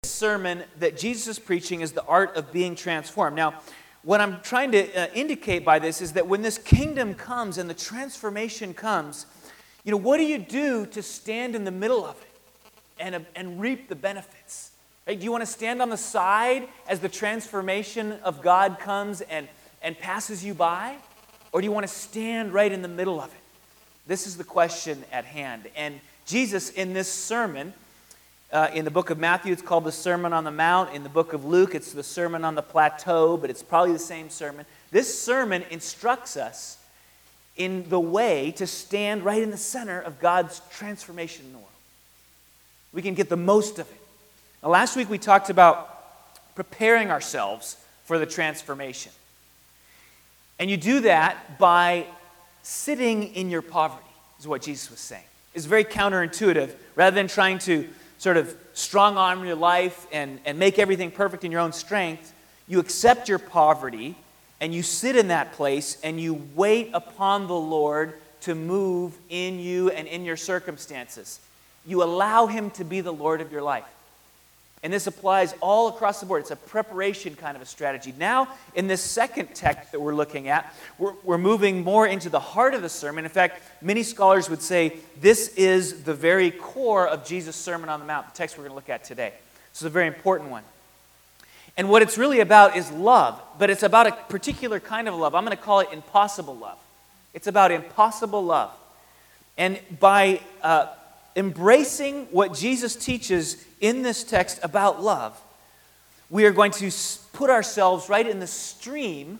sermon that Jesus is preaching is the art of being transformed. Now, what I'm trying to indicate by this is that when this kingdom comes and the transformation comes, what do you do to stand in the middle of it and reap the benefits? Right? Do you want to stand on the side as the transformation of God comes and passes you by? Or do you want to stand right in the middle of it? This is the question at hand. And Jesus, in this sermon, in the book of Matthew, it's called the Sermon on the Mount. In the book of Luke, it's the Sermon on the Plateau, but it's probably the same sermon. This sermon instructs us in the way to stand right in the center of God's transformation in the world. We can get the most of it. Now, last week we talked about preparing ourselves for the transformation. And you do that by sitting in your poverty, is what Jesus was saying. It's very counterintuitive. Rather than trying to sort of strong-arm your life and make everything perfect in your own strength, you accept your poverty and you sit in that place and you wait upon the Lord to move in you and in your circumstances. You allow Him to be the Lord of your life. And this applies all across the board. It's a preparation kind of a strategy. Now, in this second text that we're looking at, we're moving more into the heart of the sermon. In fact, many scholars would say this is the very core of Jesus' Sermon on the Mount, the text we're going to look at today. This is a very important one. And what it's really about is love, but it's about a particular kind of love. I'm going to call it impossible love. It's about impossible love. And by embracing what Jesus teaches in this text about love, we are going to put ourselves right in the stream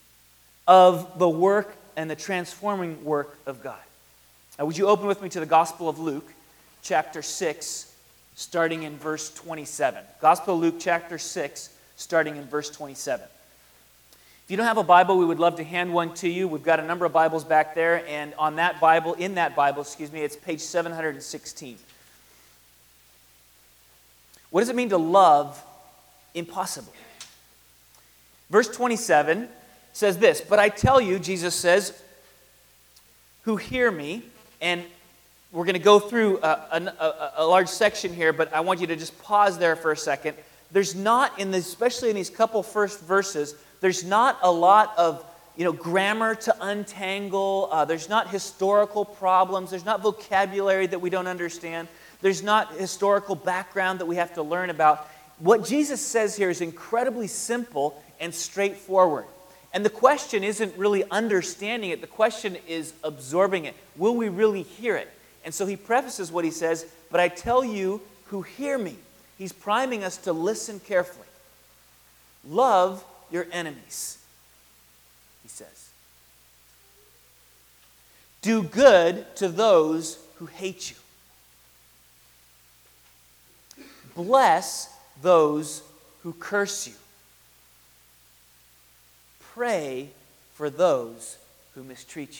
of the work and the transforming work of God. Now, would you open with me to the Gospel of Luke, chapter 6, starting in verse 27. Gospel of Luke, chapter 6, starting in verse 27. If you don't have a Bible, we would love to hand one to you. We've got a number of Bibles back there, and in that Bible, it's page 716. What does it mean to love impossible? Verse 27 says this, "But I tell you," Jesus says, "who hear me," and we're going to go through a large section here, but I want you to just pause there for a second. There's not, especially in these couple first verses, there's not a lot of grammar to untangle. There's not historical problems. There's not vocabulary that we don't understand. There's not historical background that we have to learn about. What Jesus says here is incredibly simple and straightforward. And the question isn't really understanding it. The question is absorbing it. Will we really hear it? And so he prefaces what he says, "But I tell you who hear me." He's priming us to listen carefully. Love your enemies, he says. Do good to those who hate you. Bless those who curse you. Pray for those who mistreat you.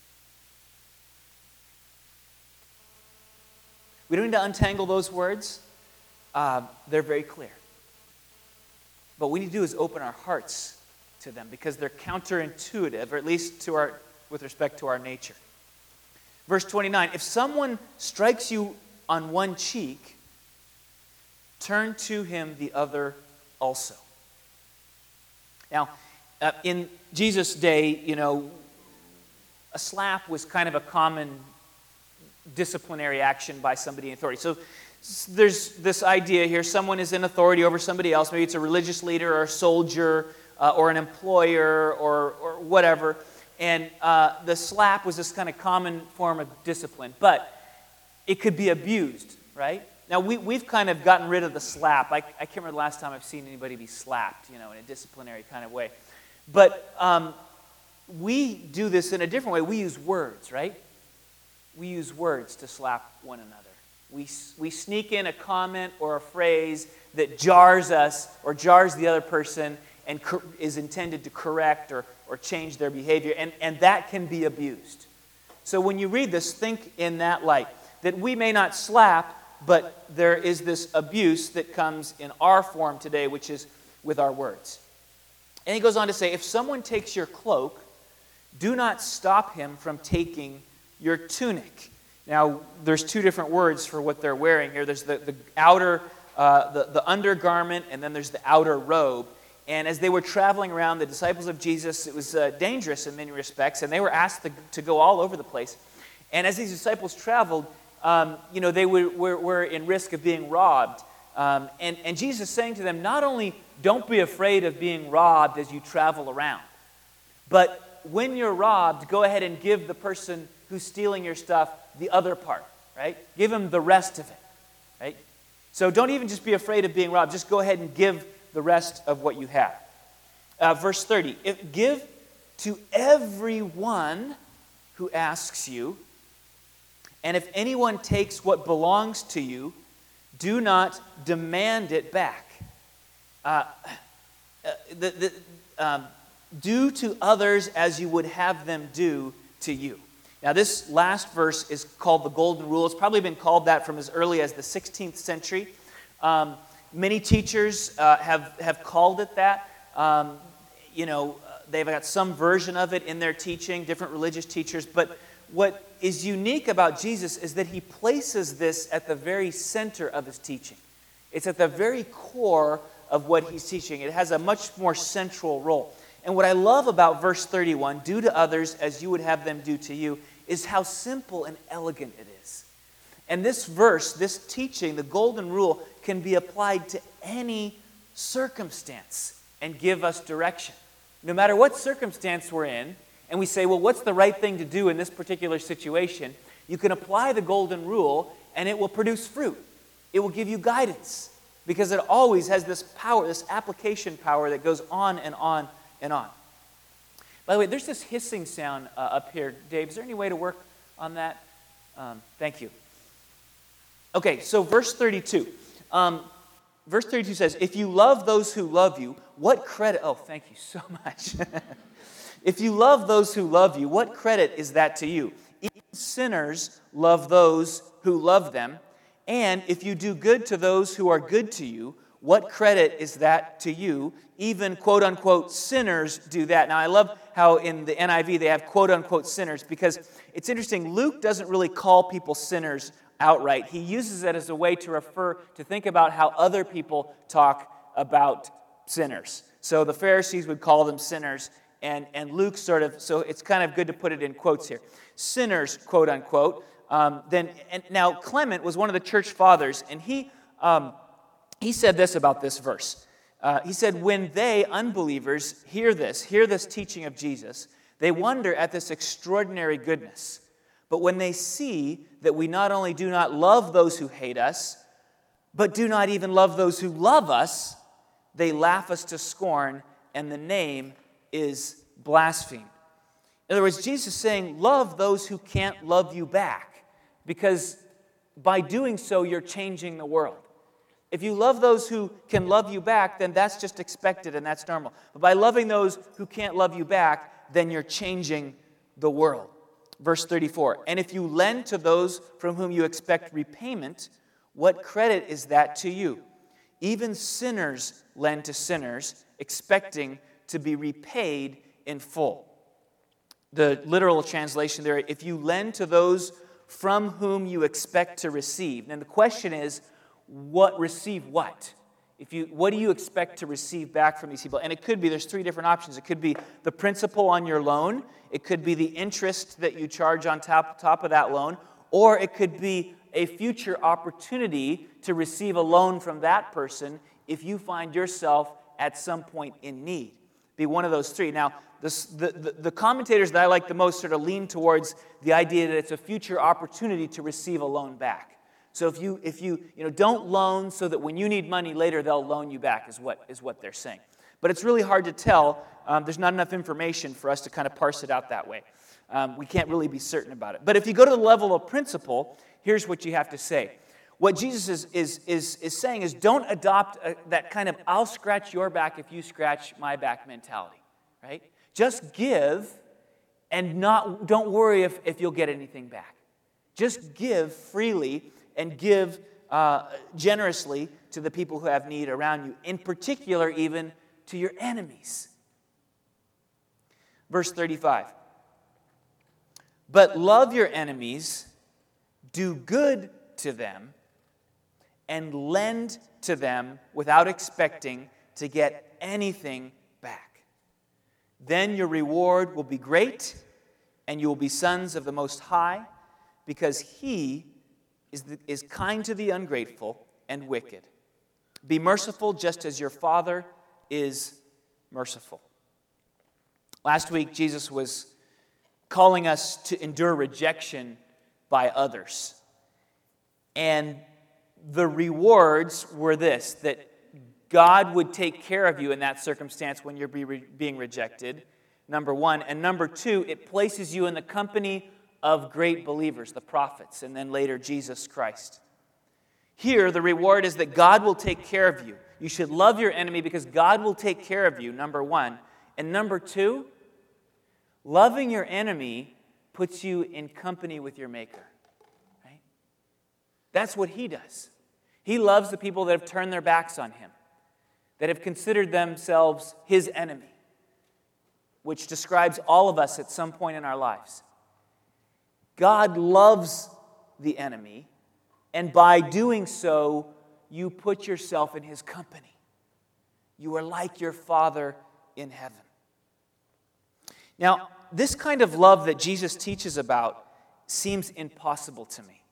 We don't need to untangle those words. They're very clear. But what we need to do is open our hearts to them because they're counterintuitive, or at least with respect to our nature. Verse 29, "If someone strikes you on one cheek, turn to him the other also." Now, in Jesus' day, a slap was kind of a common disciplinary action by somebody in authority. So there's this idea here, someone is in authority over somebody else. Maybe it's a religious leader or a soldier or an employer or whatever. And the slap was this kind of common form of discipline. But it could be abused, right? Now, we've kind of gotten rid of the slap. I can't remember the last time I've seen anybody be slapped, in a disciplinary kind of way. But we do this in a different way. We use words, right? We use words to slap one another. We sneak in a comment or a phrase that jars us or jars the other person and is intended to correct or change their behavior, and that can be abused. So when you read this, think in that light, that we may not slap, but there is this abuse that comes in our form today, which is with our words. And he goes on to say, "If someone takes your cloak, do not stop him from taking your tunic." Now, there's two different words for what they're wearing here. There's the outer the undergarment, and then there's the outer robe. And as they were traveling around, the disciples of Jesus, it was dangerous in many respects, and they were asked to go all over the place. And as these disciples traveled, they were in risk of being robbed. And Jesus is saying to them, not only don't be afraid of being robbed as you travel around, but when you're robbed, go ahead and give the person who's stealing your stuff the other part, right? Give him the rest of it, right? So don't even just be afraid of being robbed. Just go ahead and give the rest of what you have. Verse 30, give to everyone who asks you, and if anyone takes what belongs to you, do not demand it back. Do to others as you would have them do to you. Now, this last verse is called the Golden Rule. It's probably been called that from as early as the 16th century. Many teachers have called it that. They've got some version of it in their teaching, different religious teachers. But what is unique about Jesus is that he places this at the very center of his teaching. It's at the very core of what he's teaching. It has a much more central role. And what I love about verse 31, do to others as you would have them do to you, is how simple and elegant it is. And this verse, this teaching, the Golden Rule, can be applied to any circumstance and give us direction. No matter what circumstance we're in, and we say, well, what's the right thing to do in this particular situation? You can apply the Golden Rule, and it will produce fruit. It will give you guidance, because it always has this power, this application power that goes on and on and on. By the way, there's this hissing sound up here. Dave, is there any way to work on that? Thank you. Okay, so verse 32. Verse 32 says, if you love those who love you, what credit... Oh, thank you so much. If you love those who love you, what credit is that to you? Even sinners love those who love them. And if you do good to those who are good to you, what credit is that to you? Even quote-unquote sinners do that. Now, I love how in the NIV they have quote-unquote sinners, because it's interesting. Luke doesn't really call people sinners outright. He uses it as a way to think about how other people talk about sinners. So the Pharisees would call them sinners, and Luke so it's kind of good to put it in quotes here. Sinners, quote-unquote. Now, Clement was one of the church fathers, and he said this about this verse. He said, when they, unbelievers, hear this teaching of Jesus, they wonder at this extraordinary goodness. But when they see that we not only do not love those who hate us, but do not even love those who love us, they laugh us to scorn, and the name is blasphemed. In other words, Jesus is saying, love those who can't love you back, because by doing so, you're changing the world. If you love those who can love you back, then that's just expected and that's normal. But by loving those who can't love you back, then you're changing the world. Verse 34, and if you lend to those from whom you expect repayment, what credit is that to you? Even sinners lend to sinners, expecting to be repaid in full. The literal translation there, if you lend to those from whom you expect to receive. And the question is, receive what? What do you expect to receive back from these people? And it could be, there's three different options. It could be the principal on your loan. It could be the interest that you charge on top of that loan. Or it could be a future opportunity to receive a loan from that person if you find yourself at some point in need. Be one of those three. Now, the commentators that I like the most sort of lean towards the idea that it's a future opportunity to receive a loan back. So if you don't loan so that when you need money later they'll loan you back is what they're saying. But it's really hard to tell. There's not enough information for us to kind of parse it out that way. We can't really be certain about it. But if you go to the level of principle, here's what you have to say. What Jesus is saying is, don't adopt that kind of I'll scratch your back if you scratch my back mentality, right? Just give and don't worry if you'll get anything back. Just give freely and give generously to the people who have need around you, in particular even to your enemies. Verse 35. But love your enemies, do good to them, and lend to them without expecting to get anything back. Then your reward will be great, and you will be sons of the Most High, because He is kind to the ungrateful and wicked. Be merciful just as your Father is merciful. Last week, Jesus was calling us to endure rejection by others. And the rewards were this, that God would take care of you in that circumstance when you're being rejected, number one. And number two, it places you in the company of great believers, the prophets, and then later Jesus Christ. Here, the reward is that God will take care of you. You should love your enemy because God will take care of you, number one. And number two, loving your enemy puts you in company with your Maker. Right? That's what He does. He loves the people that have turned their backs on Him, that have considered themselves His enemy, which describes all of us at some point in our lives. God loves the enemy, and by doing so, you put yourself in His company. You are like your Father in heaven. Now, this kind of love that Jesus teaches about seems impossible to me.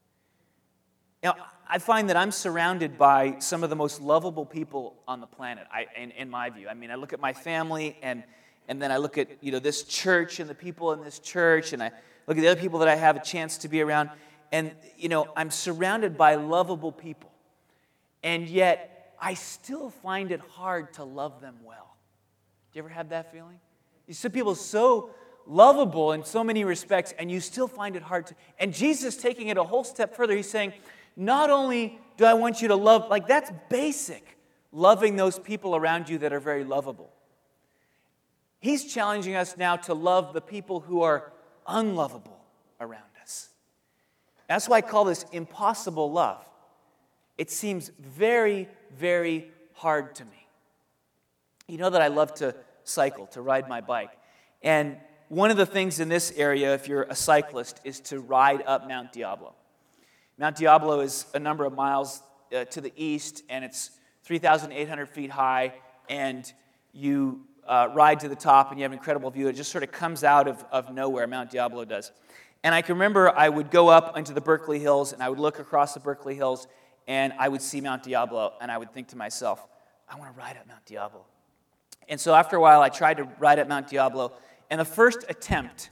Now, I find that I'm surrounded by some of the most lovable people on the planet, in my view. I mean, I look at my family, and then I look at this church and the people in this church, and I look at the other people that I have a chance to be around, and I'm surrounded by lovable people. And yet, I still find it hard to love them well. Do you ever have that feeling? You see people so lovable in so many respects, and you still find it hard to. And Jesus taking it a whole step further, He's saying, not only do I want you to love, like that's basic, loving those people around you that are very lovable. He's challenging us now to love the people who are unlovable around us. That's why I call this impossible love. It seems very, very hard to me. You know that I love to cycle, to ride my bike. And one of the things in this area, if you're a cyclist, is to ride up Mount Diablo. Mount Diablo is a number of miles to the east, and it's 3,800 feet high, and you ride to the top, and you have an incredible view. It just sort of comes out of nowhere, Mount Diablo does. And I can remember I would go up into the Berkeley Hills, and I would look across the Berkeley Hills, and I would see Mount Diablo, and I would think to myself, I want to ride up Mount Diablo. And so after a while, I tried to ride up Mount Diablo, and the first attempt,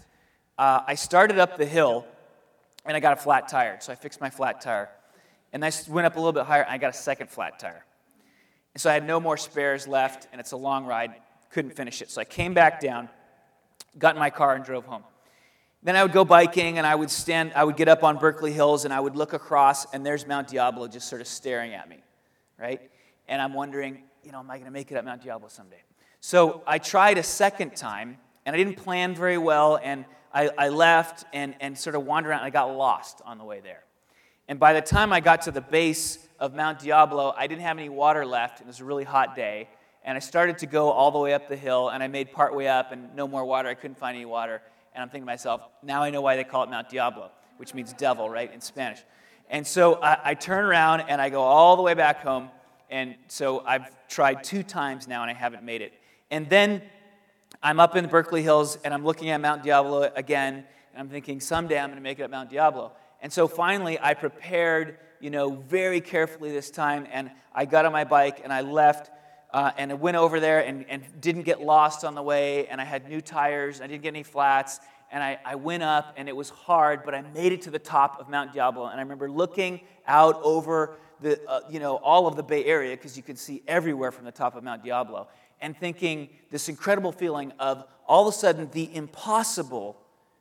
I started up the hill, and I got a flat tire, so I fixed my flat tire. And I went up a little bit higher, and I got a second flat tire. And so I had no more spares left, and it's a long ride, couldn't finish it. So I came back down, got in my car, and drove home. Then I would go biking, and I would get up on Berkeley Hills, and I would look across, and there's Mount Diablo just sort of staring at me, right? And I'm wondering, am I going to make it up Mount Diablo someday? So I tried a second time, and I didn't plan very well, and I left and sort of wandered around, and I got lost on the way there. And by the time I got to the base of Mount Diablo, I didn't have any water left, and it was a really hot day, and I started to go all the way up the hill, and I made part way up, and no more water. I couldn't find any water, and I'm thinking to myself, now I know why they call it Mount Diablo, which means devil, right, in Spanish. And so I turn around, and I go all the way back home, and so I've tried 2 times now, and I haven't made it. And then I'm up in the Berkeley Hills, and I'm looking at Mount Diablo again, and I'm thinking, someday I'm going to make it up Mount Diablo. And so finally, I prepared, very carefully this time, and I got on my bike, and I left, and I went over there and didn't get lost on the way, and I had new tires, I didn't get any flats, and I went up, and it was hard, but I made it to the top of Mount Diablo, and I remember looking out over the, all of the Bay Area, because you could see everywhere from the top of Mount Diablo, and thinking this incredible feeling of all of a sudden the impossible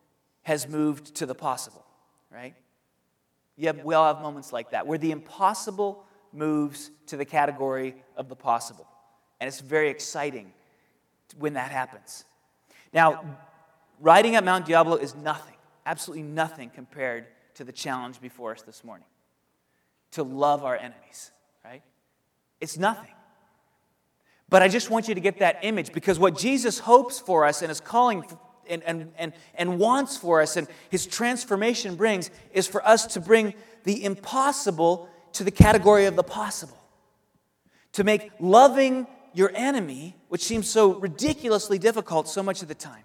has moved to the possible, right? We all have moments like that, where the impossible moves to the category of the possible. And it's very exciting when that happens. Now, riding up Mount Diablo is nothing, absolutely nothing compared to the challenge before us this morning. To love our enemies, right? It's nothing. But I just want you to get that image, because what Jesus hopes for us and is calling and wants for us and His transformation brings is for us to bring the impossible to the category of the possible. to make loving your enemy, which seems so ridiculously difficult so much of the time,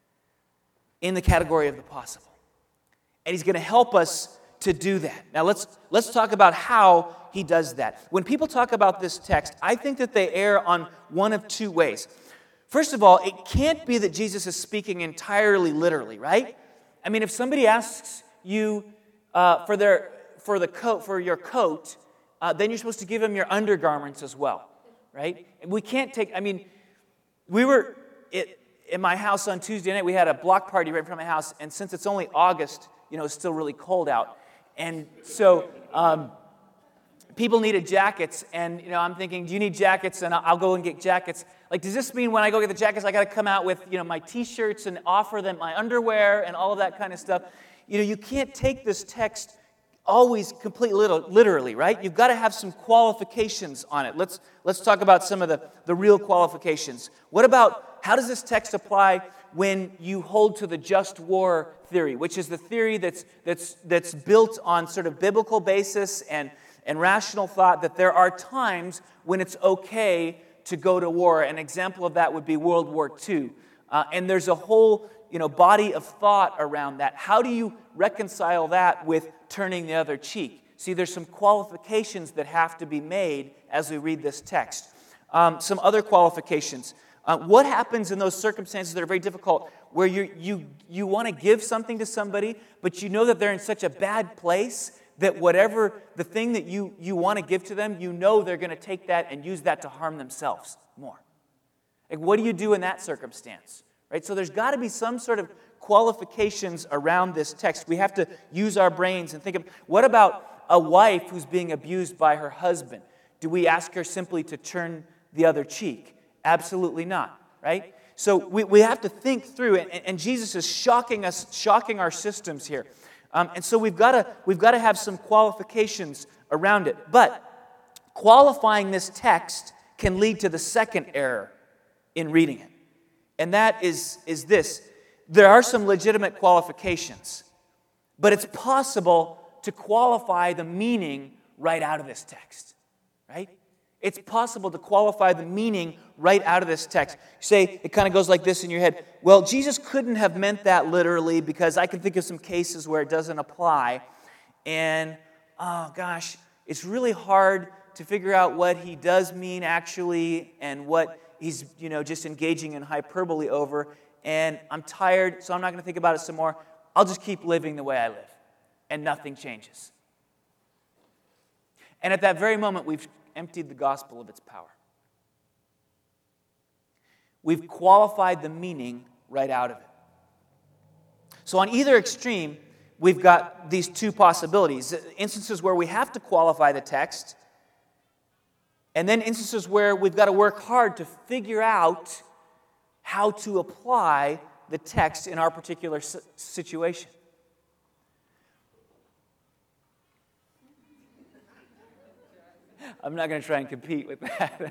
in the category of the possible. And he's going to help us to do that. Now let's talk about how he does that. When people talk about this text, I think that they err on one of two ways. First of all, it can't be that Jesus is speaking entirely literally, right? I mean, if somebody asks you for your coat, then you're supposed to give them your undergarments as well, right? And we can't take, I mean, we were in my house on Tuesday night, we had a block party right in front of my house, and since it's only August, it's still really cold out. And so people needed jackets, and I'm thinking, do you need jackets? And I'll go and get jackets. Like, does this mean when I go get the jackets, I got to come out with my T-shirts and offer them my underwear and all of that kind of stuff? You can't take this text always completely literally, right? You've got to have some qualifications on it. Let's talk about some of the real qualifications. What about, how does this text apply when you hold to the just war theory, which is the theory that's built on sort of biblical basis and rational thought, that there are times when it's okay to go to war? An example of that would be World War II. And there's a whole body of thought around that. How do you reconcile that with turning the other cheek? See, there's some qualifications that have to be made as we read this text. Some other qualifications. What happens in those circumstances that are very difficult, where you want to give something to somebody, but you know that they're in such a bad place that whatever the thing that you want to give to them, they're going to take that and use that to harm themselves more. Like, what do you do in that circumstance? Right? So there's got to be some sort of qualifications around this text. We have to use our brains and think of, what about a wife who's being abused by her husband? Do we ask her simply to turn the other cheek? Absolutely not, right? So we have to think through it, and Jesus is shocking our systems here. And so we've got to have some qualifications around it. But qualifying this text can lead to the second error in reading it. And that is this. There are some legitimate qualifications, but it's possible to qualify the meaning right out of this text, right? It's possible to qualify the meaning right out of this text. You say, it kind of goes like this in your head. Well, Jesus couldn't have meant that literally, because I can think of some cases where it doesn't apply. And, oh gosh, it's really hard to figure out what he does mean actually and what he's, just engaging in hyperbole over. And I'm tired, so I'm not going to think about it some more. I'll just keep living the way I live. And nothing changes. And at that very moment, we've emptied the gospel of its power. We've qualified the meaning right out of it. So on either extreme, we've got these two possibilities. Instances where we have to qualify the text, and then instances where we've got to work hard to figure out how to apply the text in our particular situation. I'm not going to try and compete with that.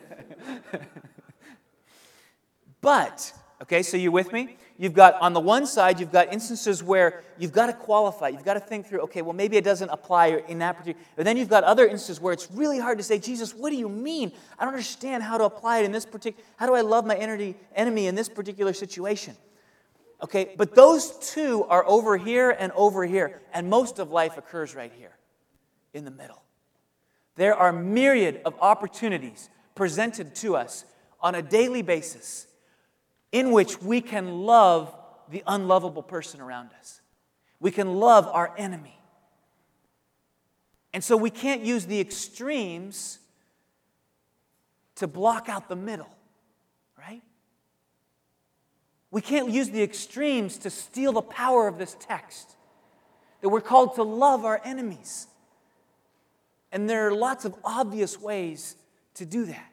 But, okay, so you with me? You've got, on the one side, you've got instances where you've got to qualify. You've got to think through, okay, well, maybe it doesn't apply in that particular. But then you've got other instances where it's really hard to say, Jesus, what do you mean? I don't understand how to apply it in this particular. How do I love my enemy in this particular situation? Okay, but those two are over here, and most of life occurs right here, in the middle. There are myriad of opportunities presented to us on a daily basis in which we can love the unlovable person around us. We can love our enemy. And so we can't use the extremes to block out the middle, right? We can't use the extremes to steal the power of this text. That we're called to love our enemies. And there are lots of obvious ways to do that.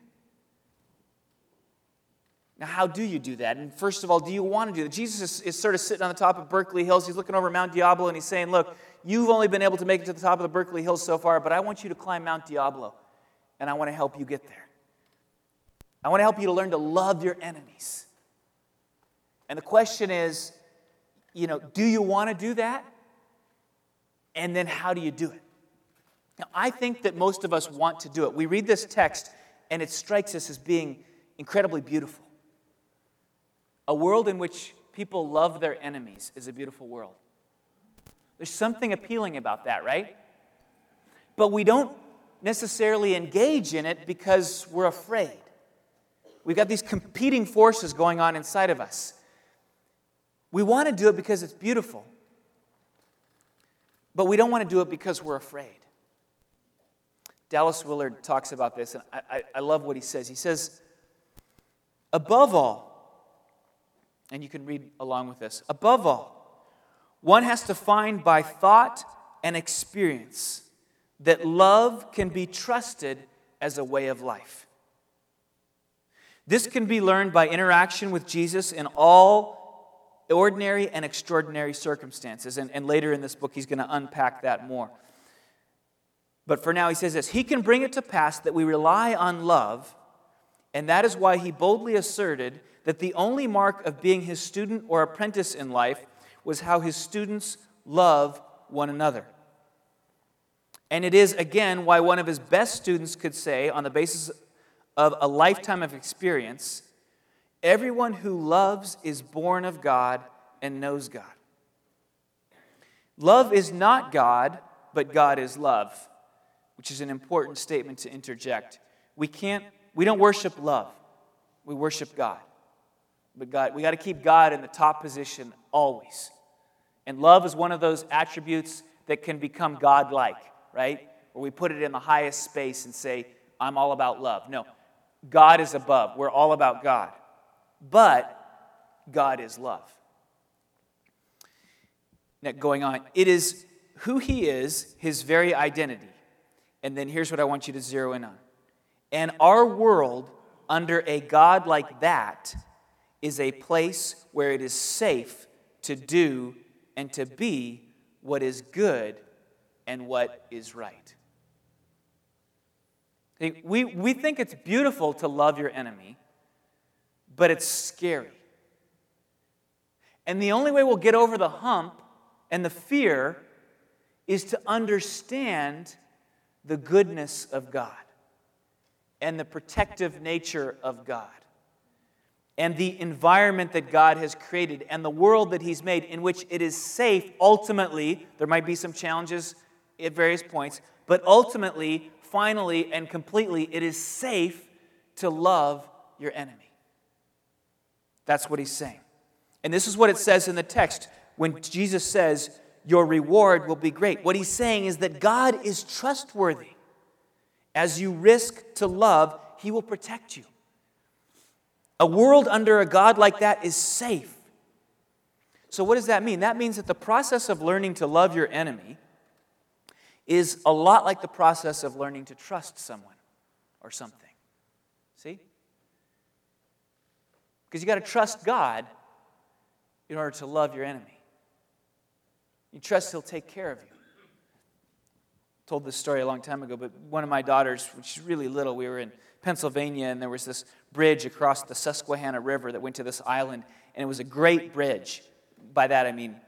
Now, how do you do that? And first of all, do you want to do that? Jesus is sort of sitting on the top of Berkeley Hills. He's looking over Mount Diablo and he's saying, look, you've only been able to make it to the top of the Berkeley Hills so far, but I want you to climb Mount Diablo, and I want to help you get there. I want to help you to learn to love your enemies. And the question is, do you want to do that? And then how do you do it? Now, I think that most of us want to do it. We read this text, and it strikes us as being incredibly beautiful. A world in which people love their enemies is a beautiful world. There's something appealing about that, right? But we don't necessarily engage in it because we're afraid. We've got these competing forces going on inside of us. We want to do it because it's beautiful, but we don't want to do it because we're afraid. Dallas Willard talks about this, and I love what he says. He says, above all, and you can read along with this, above all, one has to find by thought and experience that love can be trusted as a way of life. This can be learned by interaction with Jesus in all ordinary and extraordinary circumstances. And later in this book, he's going to unpack that more. But for now, he says this: he can bring it to pass that we rely on love, and that is why he boldly asserted that the only mark of being his student or apprentice in life was how his students love one another. And it is, again, why one of his best students could say, on the basis of a lifetime of experience, everyone who loves is born of God and knows God. Love is not God, but God is love, which is an important statement to interject. We don't worship love. We worship God. But we got to keep God in the top position always. And love is one of those attributes that can become God-like, right? Where we put it in the highest space and say, I'm all about love. No, God is above. We're all about God. But God is love. Now, going on, it is who he is, his very identity. And then here's what I want you to zero in on. And our world, under a God like that, is a place where it is safe to do and to be what is good and what is right. We think it's beautiful to love your enemy, but it's scary. And the only way we'll get over the hump and the fear is to understand the goodness of God and the protective nature of God and the environment that God has created and the world that he's made in which it is safe. Ultimately, there might be some challenges at various points, but ultimately, finally, and completely, it is safe to love your enemy. That's what he's saying. And this is what it says in the text when Jesus says, your reward will be great. What he's saying is that God is trustworthy. As you risk to love, he will protect you. A world under a God like that is safe. So what does that mean? That means that the process of learning to love your enemy is a lot like the process of learning to trust someone or something. See? Because you got to trust God in order to love your enemy. You trust he'll take care of you. I told this story a long time ago, but one of my daughters, when she's really little, we were in Pennsylvania, and there was this bridge across the Susquehanna River that went to this island, and it was a great bridge. By that I mean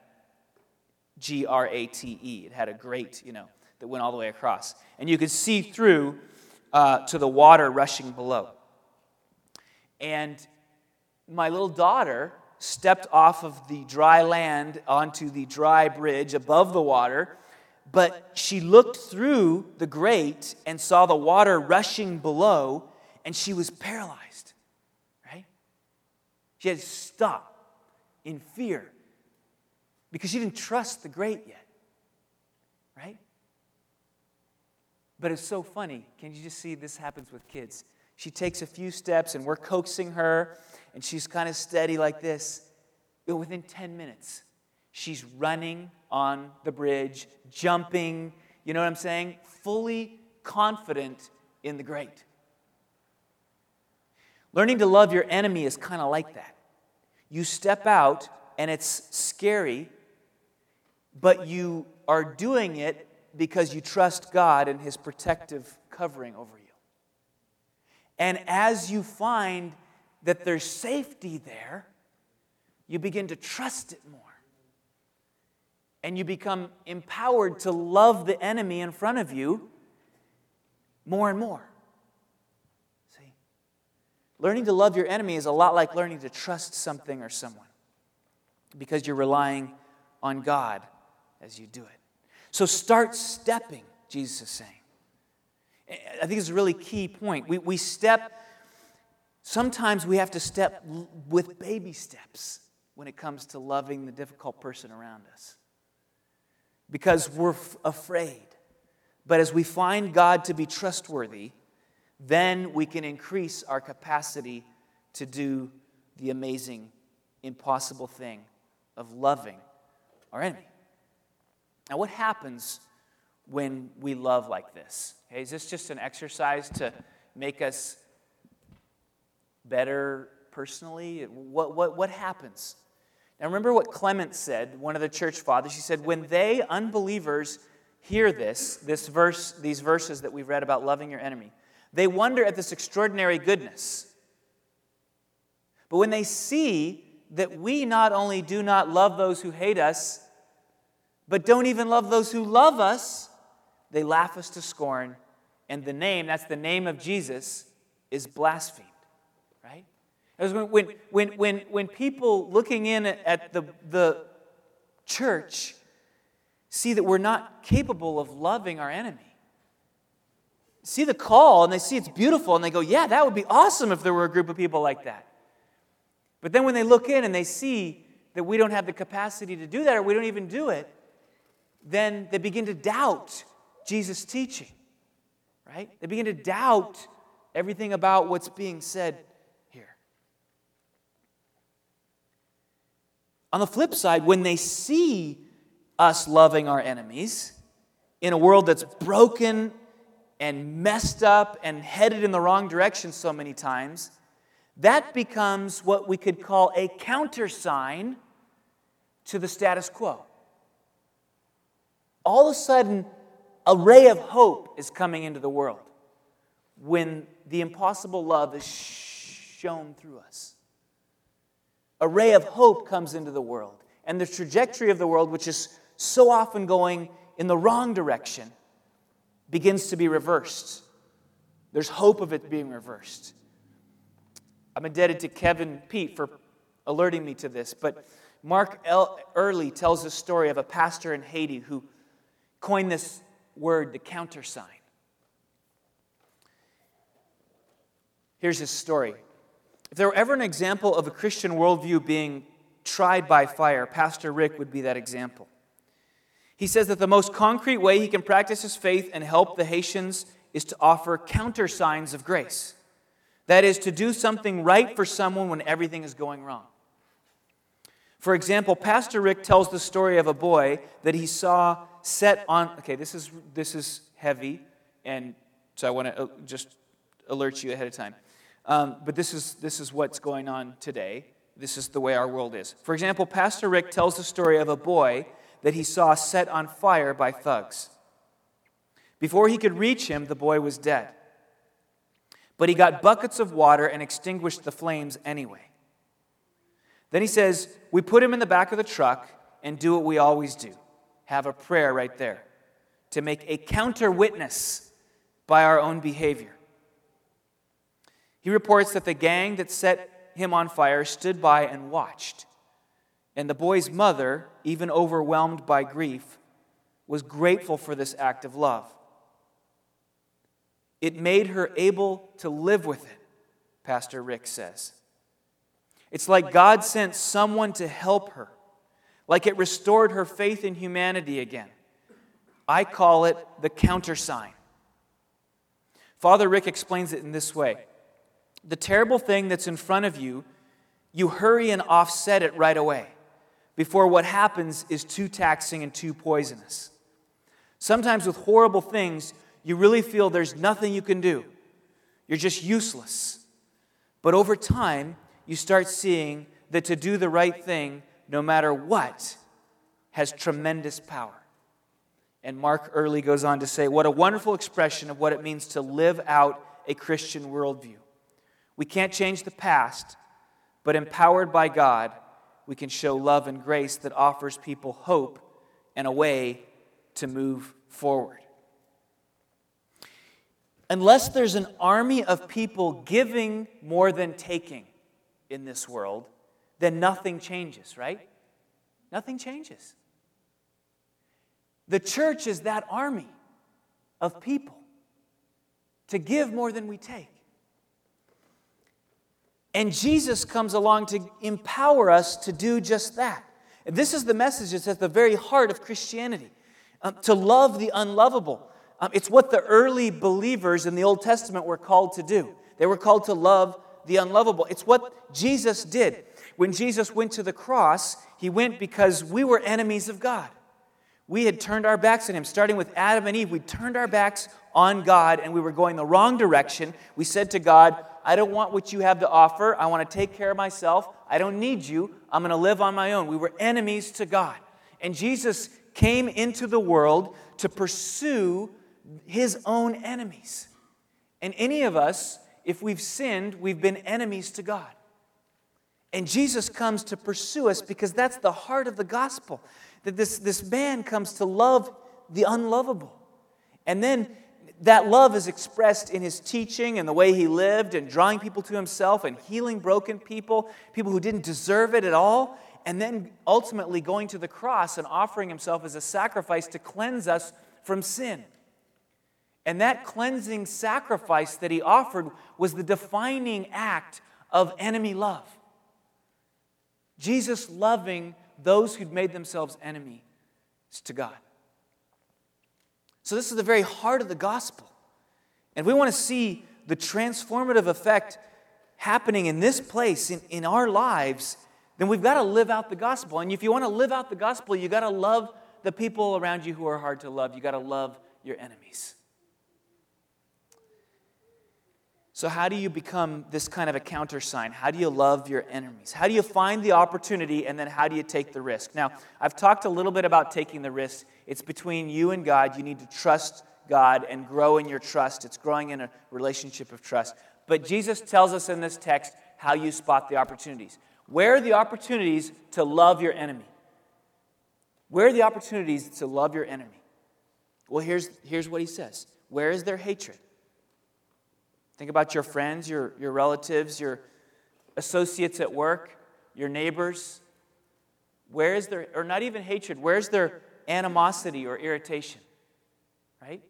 Grate. It had a grate, that went all the way across. And you could see through to the water rushing below. And my little daughter stepped off of the dry land onto the dry bridge above the water, but she looked through the grate and saw the water rushing below, and she was paralyzed, right? She had to stop in fear because she didn't trust the grate yet, right? But it's so funny. Can you just see this happens with kids? She takes a few steps, and we're coaxing her, and she's kind of steady like this. But within 10 minutes, she's running on the bridge, jumping, you know what I'm saying? Fully confident in the grate. Learning to love your enemy is kind of like that. You step out, and it's scary, but you are doing it because you trust God and his protective covering over you. And as you find that there's safety there, you begin to trust it more. And you become empowered to love the enemy in front of you more and more. See? learning to love your enemy is a lot like learning to trust something or someone, because you're relying on God as you do it. So start stepping, Jesus is saying. I think it's a really key point. We step, sometimes we have to step with baby steps when it comes to loving the difficult person around us, because we're afraid. But as we find God to be trustworthy, then we can increase our capacity to do the amazing, impossible thing of loving our enemy. Now, what happens when we love like this? Okay, is this just an exercise to make us better personally? What happens? Now, remember what Clement said, one of the church fathers. He said, when they, unbelievers, hear these verses that we've read about loving your enemy, they wonder at this extraordinary goodness. But when they see that we not only do not love those who hate us, but don't even love those who love us, they laugh us to scorn, and that's the name of Jesus, is blasphemed. Right? As when people looking in at the church see that we're not capable of loving our enemy, see the call, and they see it's beautiful, and they go, yeah, that would be awesome if there were a group of people like that. But then when they look in and they see that we don't have the capacity to do that, or we don't even do it, then they begin to doubt Jesus' teaching, right? They begin to doubt everything about what's being said here. On the flip side, when they see us loving our enemies in a world that's broken and messed up and headed in the wrong direction so many times, that becomes what we could call a countersign to the status quo. All of a sudden, a ray of hope is coming into the world when the impossible love is shown through us. A ray of hope comes into the world, and the trajectory of the world, which is so often going in the wrong direction, begins to be reversed. There's hope of it being reversed. I'm indebted to Kevin Pete for alerting me to this, but Mark Earley tells the story of a pastor in Haiti who coined this word, the countersign. Here's his story. If there were ever an example of a Christian worldview being tried by fire, Pastor Rick would be that example. He says that the most concrete way he can practice his faith and help the Haitians is to offer countersigns of grace. That is, to do something right for someone when everything is going wrong. For example, Pastor Rick tells the story of a boy that he saw set on... Okay, this is heavy, and so I want to just alert you ahead of time. But this is what's going on today. This is the way our world is. For example, Pastor Rick tells the story of a boy that he saw set on fire by thugs. Before he could reach him, the boy was dead. But he got buckets of water and extinguished the flames anyway. Then he says, we put him in the back of the truck and do what we always do. Have a prayer right there to make a counter witness by our own behavior. He reports that the gang that set him on fire stood by and watched. And the boy's mother, even overwhelmed by grief, was grateful for this act of love. It made her able to live with it, Pastor Rick says. It's like God sent someone to help her, like it restored her faith in humanity again. I call it the countersign. Father Rick explains it in this way. The terrible thing that's in front of you, you hurry and offset it right away before what happens is too taxing and too poisonous. Sometimes with horrible things, you really feel there's nothing you can do. You're just useless. But over time, you start seeing that to do the right thing, no matter what, has tremendous power. And Mark Earley goes on to say, what a wonderful expression of what it means to live out a Christian worldview. We can't change the past, but empowered by God, we can show love and grace that offers people hope and a way to move forward. unless there's an army of people giving more than taking in this world, then nothing changes, right? Nothing changes. The church is that army of people to give more than we take. And Jesus comes along to empower us to do just that. And this is the message that's at the very heart of Christianity, to love the unlovable. It's what the early believers in the Old Testament were called to do. They were called to love the unlovable. It's what Jesus did. When Jesus went to the cross, he went because we were enemies of God. We had turned our backs on him. Starting with Adam and Eve, we turned our backs on God and we were going the wrong direction. We said to God, I don't want what you have to offer. I want to take care of myself. I don't need you. I'm going to live on my own. We were enemies to God. And Jesus came into the world to pursue his own enemies. And any of us, if we've sinned, we've been enemies to God. And Jesus comes to pursue us because that's the heart of the gospel. That this man comes to love the unlovable. And then that love is expressed in his teaching and the way he lived and drawing people to himself and healing broken people, people who didn't deserve it at all, and then ultimately going to the cross and offering himself as a sacrifice to cleanse us from sin. And that cleansing sacrifice that he offered was the defining act of enemy love. Jesus loving those who'd made themselves enemies to God. So this is the very heart of the gospel. And we want to see the transformative effect happening in this place, in our lives, then we've got to live out the gospel. And if you want to live out the gospel, you've got to love the people around you who are hard to love. You've got to love your enemies. So how do you become this kind of a countersign? How do you love your enemies? How do you find the opportunity, and then how do you take the risk? Now, I've talked a little bit about taking the risk. It's between you and God. You need to trust God and grow in your trust. It's growing in a relationship of trust. But Jesus tells us in this text how you spot the opportunities. Where are the opportunities to love your enemy? Where are the opportunities to love your enemy? Well, here's what he says. Where is their hatred? Think about your friends, your relatives, your associates at work, your neighbors. Where is their, or not even hatred, where's their animosity or irritation? Right?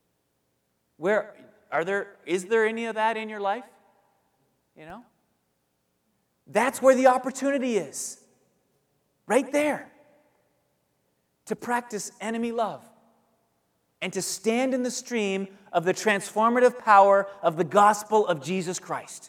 Is there any of that in your life? You know? That's where the opportunity is. Right there. To practice enemy love. And to stand in the stream of the transformative power of the gospel of Jesus Christ.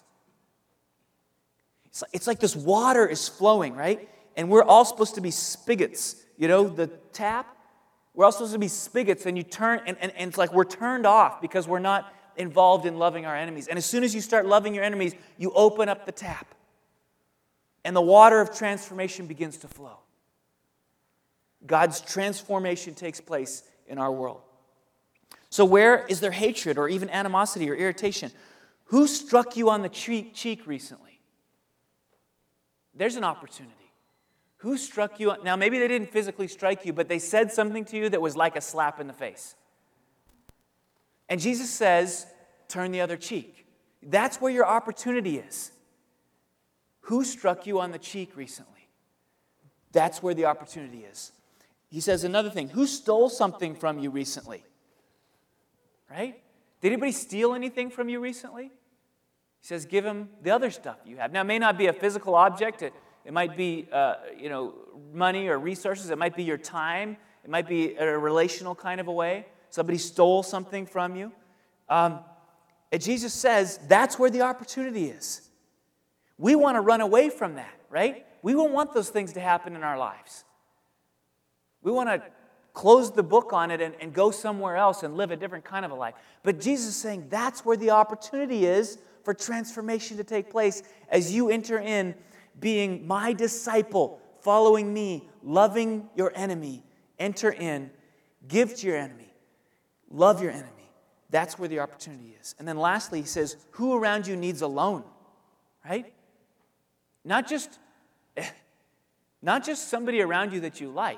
It's like this water is flowing, right? And we're all supposed to be spigots. You know, the tap? We're all supposed to be spigots, and you turn, and it's like we're turned off because we're not involved in loving our enemies. And as soon as you start loving your enemies, you open up the tap. And the water of transformation begins to flow. God's transformation takes place in our world. So where is there hatred or even animosity or irritation? Who struck you on the cheek recently? There's an opportunity. Who struck you? Now, maybe they didn't physically strike you, but they said something to you that was like a slap in the face. And Jesus says, turn the other cheek. That's where your opportunity is. Who struck you on the cheek recently? That's where the opportunity is. He says another thing. Who stole something from you recently? Right? Did anybody steal anything from you recently? He says, give him the other stuff you have. Now, it may not be a physical object. It might be, money or resources. It might be your time. It might be a relational kind of a way. Somebody stole something from you. And Jesus says that's where the opportunity is. We want to run away from that, right? We don't want those things to happen in our lives. We want to close the book on it and go somewhere else and live a different kind of a life. But Jesus is saying that's where the opportunity is for transformation to take place as you enter in being my disciple, following me, loving your enemy. Enter in, give to your enemy, love your enemy. That's where the opportunity is. And then lastly, he says, who around you needs a loan? Right? Not just somebody around you that you like.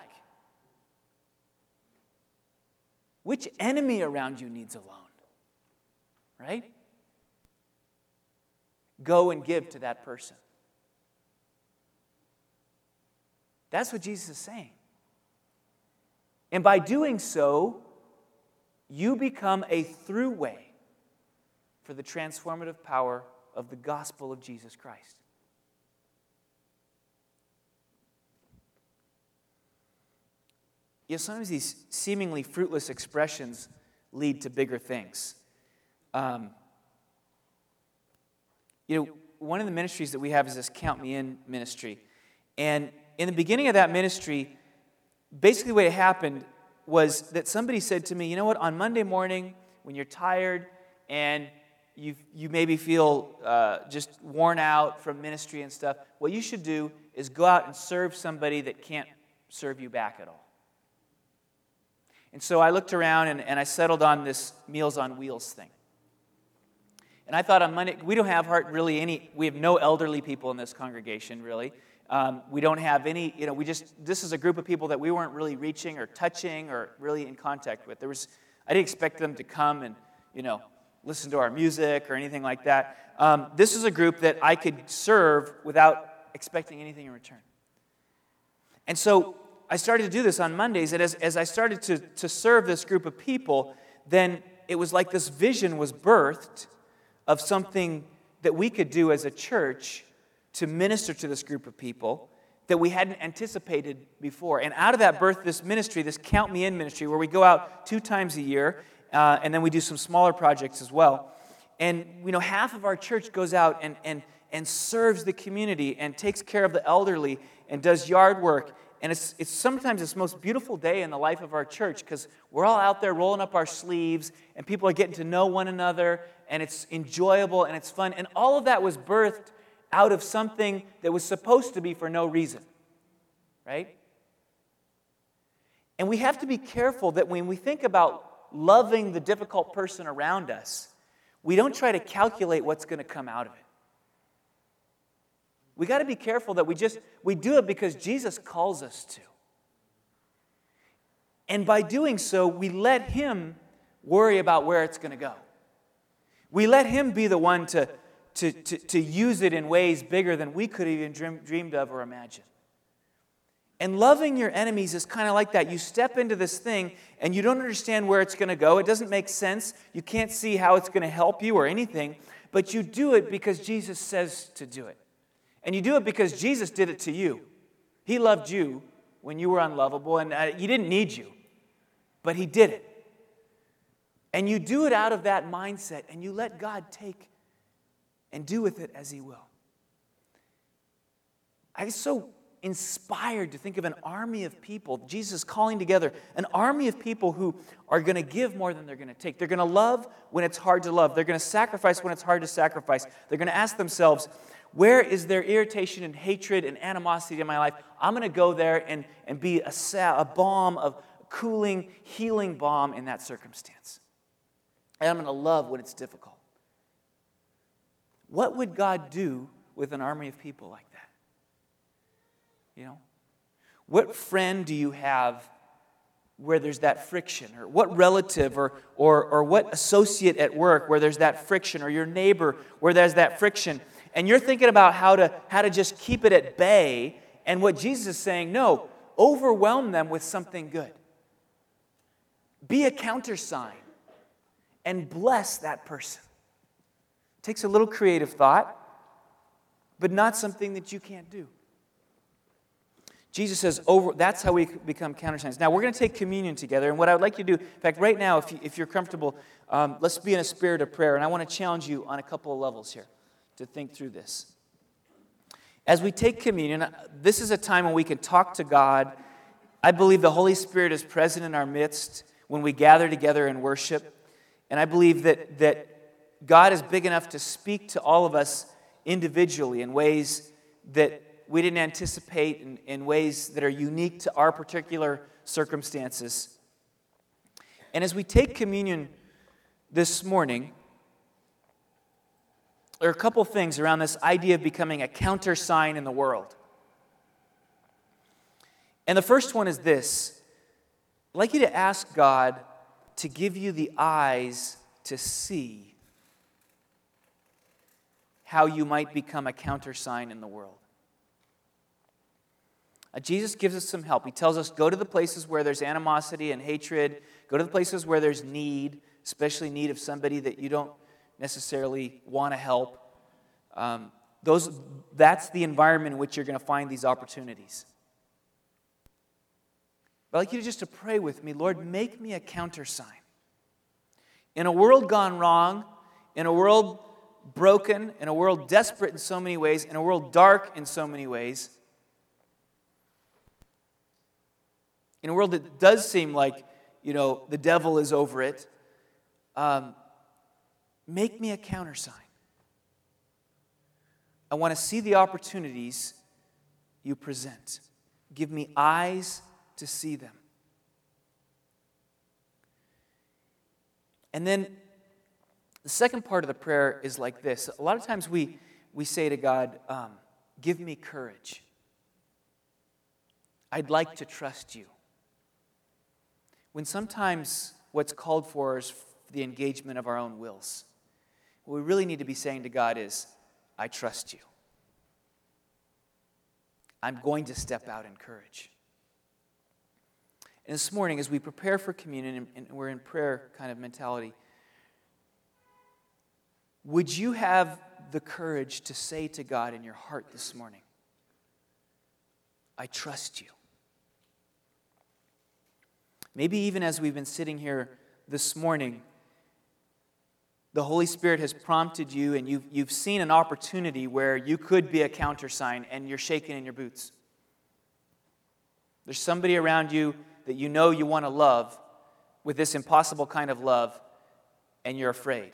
Which enemy around you needs a loan? right? Go and give to that person. That's what Jesus is saying. And by doing so, you become a throughway for the transformative power of the gospel of Jesus Christ. Sometimes these seemingly fruitless expressions lead to bigger things. One of the ministries that we have is this Count Me In ministry. And in the beginning of that ministry, basically what happened was that somebody said to me, you know what, on Monday morning, when you're tired and you maybe feel just worn out from ministry and stuff, what you should do is go out and serve somebody that can't serve you back at all. And so I looked around and I settled on this Meals on Wheels thing. And I thought on Monday, we don't have we have no elderly people in this congregation, really. We don't have any, this is a group of people that we weren't really reaching or touching or really in contact with. I didn't expect them to come and, listen to our music or anything like that. This is a group that I could serve without expecting anything in return. And so I started to do this on Mondays, and as I started to serve this group of people, then it was like this vision was birthed of something that we could do as a church to minister to this group of people that we hadn't anticipated before. And out of that birthed this ministry, this Count Me In ministry, where we go out 2 times a year, and then we do some smaller projects as well. And half of our church goes out and serves the community and takes care of the elderly and does yard work. And it's sometimes this most beautiful day in the life of our church because we're all out there rolling up our sleeves and people are getting to know one another and it's enjoyable and it's fun. And all of that was birthed out of something that was supposed to be for no reason, right? And we have to be careful that when we think about loving the difficult person around us, we don't try to calculate what's going to come out of it. We got to be careful that we do it because Jesus calls us to. And by doing so, we let Him worry about where it's going to go. We let Him be the one to use it in ways bigger than we could have even dreamed of or imagined. And loving your enemies is kind of like that. You step into this thing and you don't understand where it's going to go. It doesn't make sense. You can't see how it's going to help you or anything. But you do it because Jesus says to do it. And you do it because Jesus did it to you. He loved you when you were unlovable, and He didn't need you, but He did it. And you do it out of that mindset, and you let God take and do with it as He will. I was so inspired to think of an army of people, Jesus calling together an army of people who are going to give more than they're going to take. They're going to love when it's hard to love. They're going to sacrifice when it's hard to sacrifice. They're going to ask themselves, where is there irritation and hatred and animosity in my life? I'm going to go there and be a balm of cooling, healing balm in that circumstance. And I'm going to love when it's difficult. What would God do with an army of people like that? What friend do you have where there's that friction? Or what relative or what associate at work where there's that friction? Or your neighbor where there's that friction? And you're thinking about how to just keep it at bay. And what Jesus is saying, no, overwhelm them with something good. Be a countersign and bless that person. It takes a little creative thought, but not something that you can't do. Jesus says, that's how we become countersigns. Now, we're going to take communion together, and what I would like you to do, in fact, right now, if you're comfortable, let's be in a spirit of prayer, and I want to challenge you on a couple of levels here to think through this. As we take communion, this is a time when we can talk to God. I believe the Holy Spirit is present in our midst when we gather together and worship, and I believe that God is big enough to speak to all of us individually in ways that we didn't anticipate, in ways that are unique to our particular circumstances. And as we take communion this morning, there are a couple things around this idea of becoming a countersign in the world. And the first one is this. I'd like you to ask God to give you the eyes to see how you might become a countersign in the world. Jesus gives us some help. He tells us, go to the places where there's animosity and hatred. Go to the places where there's need, especially need of somebody that you don't necessarily want to help. That's the environment in which you're going to find these opportunities. But I'd like you just to pray with me, Lord, make me a countersign. In a world gone wrong, in a world broken, in a world desperate in so many ways, in a world dark in so many ways, in a world that does seem like, the devil is over it, make me a countersign. I want to see the opportunities you present. Give me eyes to see them. And then the second part of the prayer is like this. A lot of times we say to God, give me courage. I'd like to trust you. When sometimes what's called for is the engagement of our own wills. What we really need to be saying to God is, I trust you. I'm going to step out in courage. And this morning, as we prepare for communion, and we're in prayer kind of mentality, would you have the courage to say to God in your heart this morning, I trust you. Maybe even as we've been sitting here this morning, the Holy Spirit has prompted you and you've seen an opportunity where you could be a countersign and you're shaking in your boots. There's somebody around you that you know you want to love with this impossible kind of love, and you're afraid.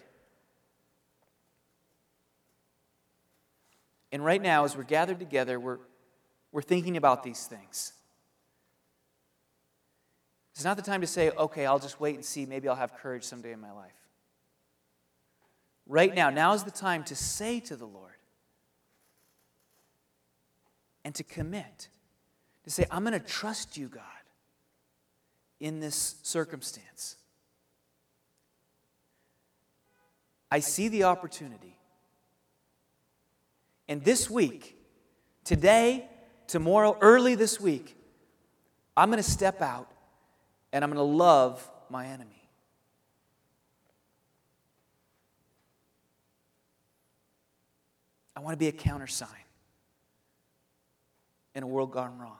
And right now, as we're gathered together, we're thinking about these things. It's not the time to say, okay, I'll just wait and see. Maybe I'll have courage someday in my life. Right now is the time to say to the Lord and to commit. To say, I'm going to trust you, God, in this circumstance. I see the opportunity. And this week, today, tomorrow, early this week, I'm going to step out and I'm going to love my enemy. I want to be a countersign in a world gone wrong.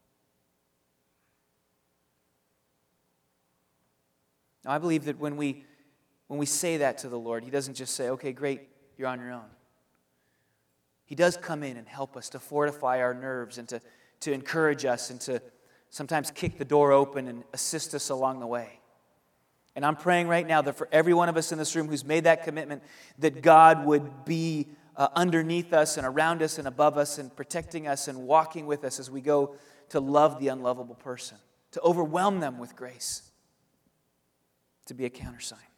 Now, I believe that when we say that to the Lord, He doesn't just say, okay, great, you're on your own. He does come in and help us to fortify our nerves and to encourage us and to sometimes kick the door open and assist us along the way. And I'm praying right now that for every one of us in this room who's made that commitment, that God would be underneath us and around us and above us and protecting us and walking with us as we go to love the unlovable person, to overwhelm them with grace, to be a countersign.